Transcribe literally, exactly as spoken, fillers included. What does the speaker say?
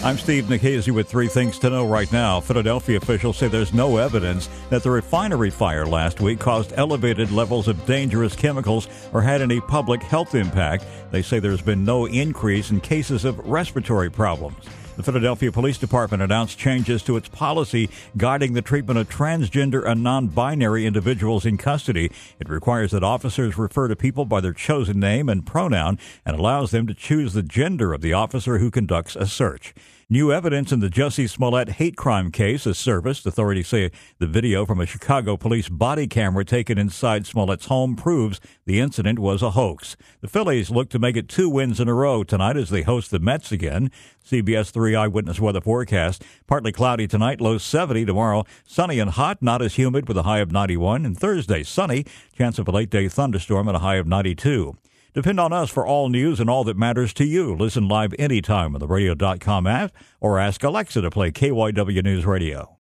I'm Steve Nikhazy with three things to know right now. Philadelphia officials say there's no evidence that the refinery fire last week caused elevated levels of dangerous chemicals or had any public health impact. They say there's been no increase in cases of respiratory problems. The Philadelphia Police Department announced changes to its policy guiding the treatment of transgender and non-binary individuals in custody. It requires that officers refer to people by their chosen name and pronoun and allows them to choose the gender of the officer who conducts a search. New evidence in the Jussie Smollett hate crime case is surfaced. Authorities say the video from a Chicago police body camera taken inside Smollett's home proves the incident was a hoax. The Phillies look to make it two wins in a row tonight as they host the Mets again. C B S three Eyewitness Weather Forecast. Partly cloudy tonight, low seventy. Tomorrow, sunny and hot, not as humid with a high of ninety-one. And Thursday, sunny, chance of a late-day thunderstorm at a high of ninety-two. Depend on us for all news and all that matters to you. Listen live anytime on the radio dot com app or ask Alexa to play K Y W News Radio.